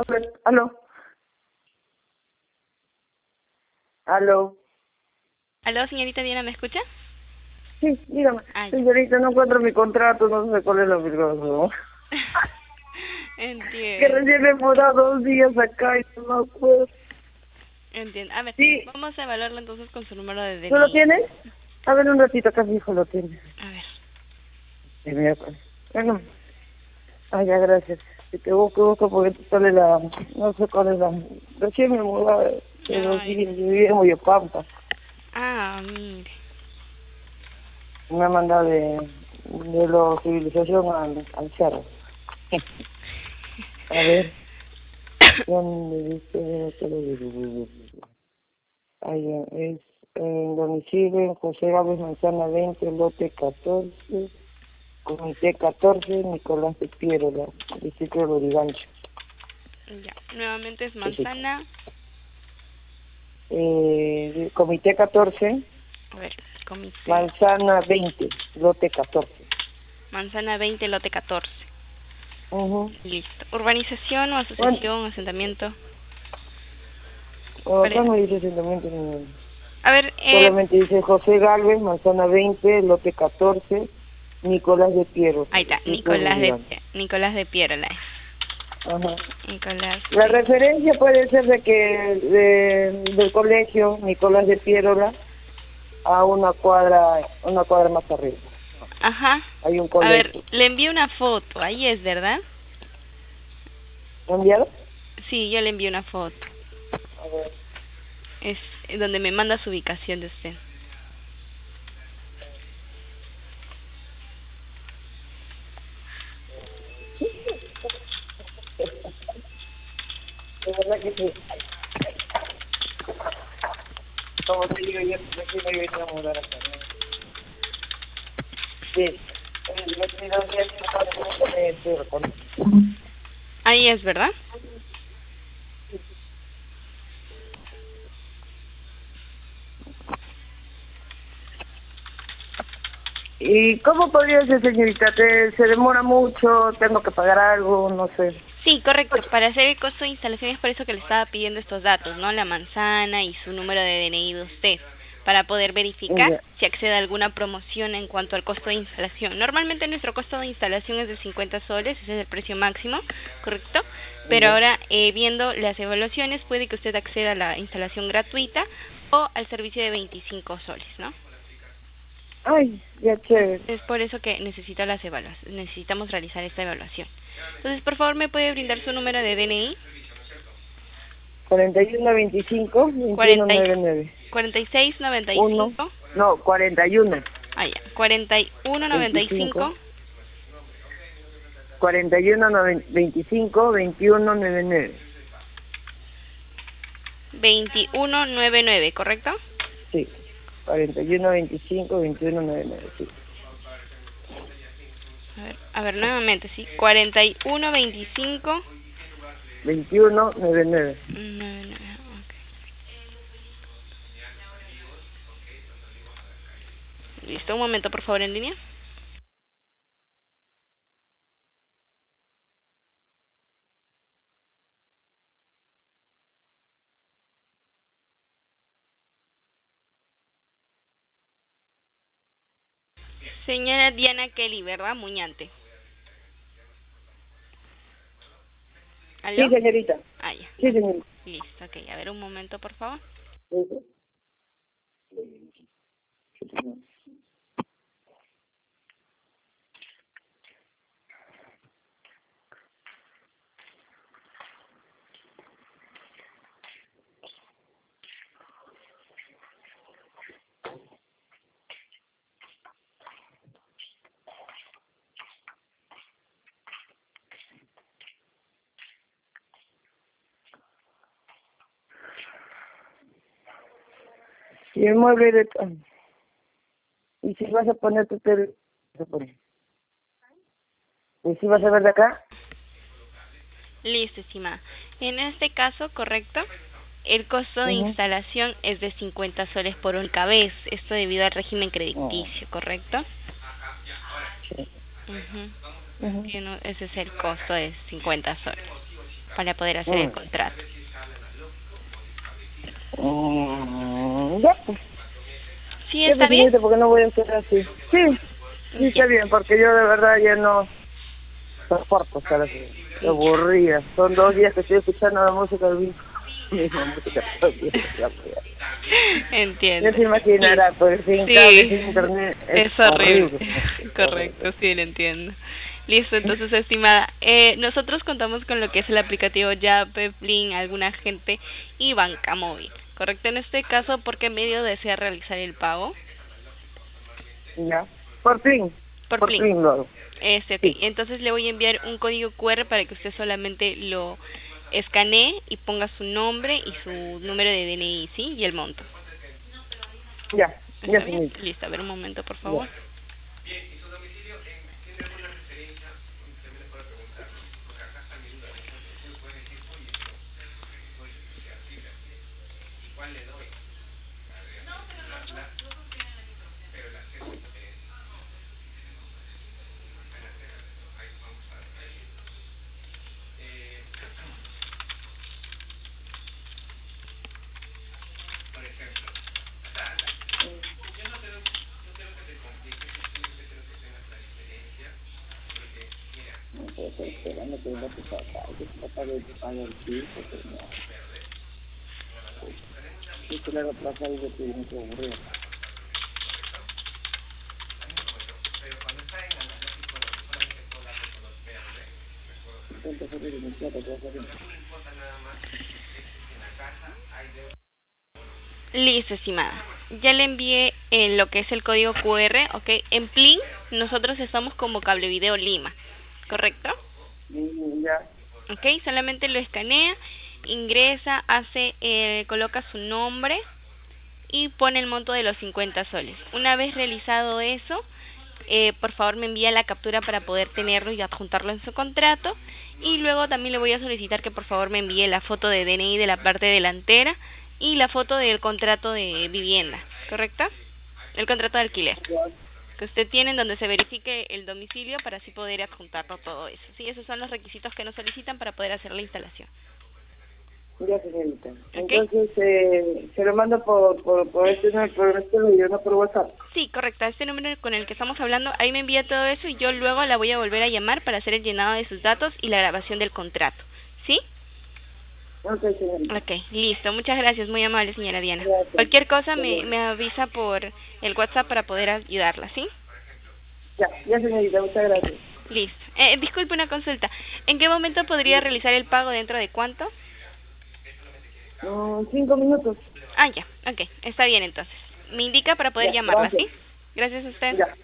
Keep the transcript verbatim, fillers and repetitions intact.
ver, aló. Aló. Aló, señorita Diana, ¿me escucha? Sí, dígame. Ah, ya. Señorita, no encuentro mi contrato, no sé cuál es la obligación. Que Entiendo, recién me he mudado dos días acá y no me acuerdo. entiendo. A ver, Sí, vamos a evaluarlo entonces con su número de ¿tú lo D N I. tienes? A ver, un ratito, acá mi hijo lo tiene. A ver. Sí, mira, pues. Bueno, ay, ya, gracias. Si te busco, busco porque tú sale la... No sé cuál es la... Recién me he mudado de dos Ay, días, yo vivía en Moyopampa. ah, mire. Me han mandado de, de la civilización al, al cerro. A ver, ¿dónde dice? Ahí es en domicilio en José Gávez Manzana veinte, lote catorce, comité catorce, Nicolás de Piérola, distrito de Lurigancho. Ya, nuevamente es Ese. manzana. Eh, comité catorce, A ver, comité. Manzana veinte, lote catorce. Manzana veinte, lote catorce. Uh-huh. Listo. Urbanización o Bueno, asociación, asentamiento. acá Vale. no dice asentamiento ni... A ver, eh, Solamente dice José Gálvez, Manzana veinte, lote catorce, Nicolás de Piérola, ahí está, distrito de Nicolás de Lurigancho. Nicolás de Piérola. Ajá. Nicolás La de... referencia puede ser de que de, del colegio Nicolás de Piérola a una cuadra, una cuadra más arriba. Ajá. Hay un A ver, colegio. le envié una foto. Ahí es, ¿verdad? ¿Me enviaron? Sí, yo le envié una foto. A ver. Es donde me manda su ubicación de usted. De verdad que sí. Como te digo, yo recién me vine a mudar acá, ¿no? Sí. El veintidós días me estoy reconociendo. Ahí es, ¿verdad? ¿Y cómo podría ser, señorita? ¿Te, ¿Se demora mucho? ¿Tengo que pagar algo? No sé. Sí, correcto. Para hacer el costo de instalación es por eso que le estaba pidiendo estos datos, ¿no? La manzana y su número de D N I de usted, para poder verificar Ya. si accede a alguna promoción en cuanto al costo de instalación. Normalmente nuestro costo de instalación es de cincuenta soles, ese es el precio máximo, ¿correcto? Pero Ya. ahora, eh, viendo las evaluaciones, puede que usted acceda a la instalación gratuita o al servicio de veinticinco soles, ¿no? Ay, ya chévere. Es por eso que necesita las evaluaciones, necesitamos realizar esta evaluación. Entonces, por favor, ¿me puede brindar su número de D N I? cuarenta y uno veinticinco, veintiuno cuarenta y noventa y nueve. cuarenta y seis noventa y Uno, cinco. no, cuarenta y uno, Ah, ya. cuarenta y uno noventa y veinticinco, cinco. cuarenta y uno, veinticinco, veintiuno, noventa y nueve. veintiuno noventa y nueve, ¿correcto? Sí, cuarenta y uno, veinticinco, veintiuno, noventa y nueve, sí. A ver, a ver, nuevamente, sí. cuarenta y uno veinticinco. veintiuno, noventa y nueve. noventa y nueve, ok. Listo, un momento, por favor, en línea. Señora Diana Kelly, ¿verdad? Muñante. Sí, ¿Aló? señorita. Ah, ya. Sí, señorita. Listo, ok. A ver, un momento, por favor. Y el mueble de... Y si vas a poner tu tele... vas a poner. ¿Y si vas a ver de acá? Listo, estimada. En este caso, correcto, el costo de Mhm. instalación es de cincuenta soles por única vez. Esto debido al régimen Oh, crediticio, ¿correcto? sí. Ujú. Mhm. Que no- ese es el costo de cincuenta soles. para poder hacer el Mm. contrato. Mm, ya, pues. ¿Sí Ya, está pues, bien? señorita, porque no voy a hacer así. Sí, sí está Ya. bien, porque yo de verdad ya no soporto estar así. Qué aburrida. Son dos días que estoy escuchando la música del mismo. Misma música todo el día. Ya, pues. Entiendo. Ya se imaginará, Listo. pues sin cable, sin Sí, internet, es, es horrible. horrible. Correcto, sí, lo entiendo. Listo, entonces, estimada, eh, nosotros contamos con lo que es el aplicativo Yape, Plin, Alguna Gente y Banca Móvil. ¿Correcto? En este caso, ¿por qué medio desea realizar el pago? Ya. Por fin, Por por Plin. fin lo hago. Este, ok. Sí, Entonces le voy a enviar un código cu erre para que usted solamente lo escanee y ponga su nombre y su número de D N I, ¿sí? Y el monto. ya, ya, ¿Está bien? señorita. Listo, a ver un momento, por Ya. favor. No puedo estar esperando que venga tu papá, que tu papá le pague el piso, pero no. Yo te le hago pasar y yo te digo que aburrido. Intenta salir de mi plata, que va a salir. Listo, estimada. Ya le envié eh, lo que es el código cu erre, ¿ok? En Plin, nosotros estamos como Cablevideo Lima, ¿correcto? Y ya, ¿Ok? Solamente lo escanea, ingresa, hace, eh, coloca su nombre y pone el monto de los cincuenta soles. Una vez realizado eso, eh, por favor me envía la captura para poder tenerlo y adjuntarlo en su contrato. Y luego también le voy a solicitar que por favor me envíe la foto de D N I de la parte delantera y la foto del contrato de vivienda, ¿correcto? El contrato de alquiler ya, que usted tiene en donde se verifique el domicilio para así poder adjuntarlo todo eso. Sí, esos son los requisitos que nos solicitan para poder hacer la instalación. ya, señorita. ¿Ok? Entonces, eh, se lo mando por, por, por este, no, por este video, no por WhatsApp. Sí, correcto. Este número con el que estamos hablando, ahí me envía todo eso y yo luego la voy a volver a llamar para hacer el llenado de sus datos y la grabación del contrato. ¿Sí? Ok, señorita. Ok, listo. Muchas gracias, muy amable, señora Diana. Gracias. Cualquier cosa Hasta me, luego. me avisa por el WhatsApp para poder ayudarla, ¿sí? Ya, ya, señorita, muchas gracias. Listo. Eh, disculpe una consulta. ¿En qué momento podría realizar el pago? ¿Dentro de cuánto? Mm, cinco minutos. Ah, ya. Ok, está bien entonces. Me indica para poder Ya, llamarla, gracias. ¿sí? Gracias a usted. Ya.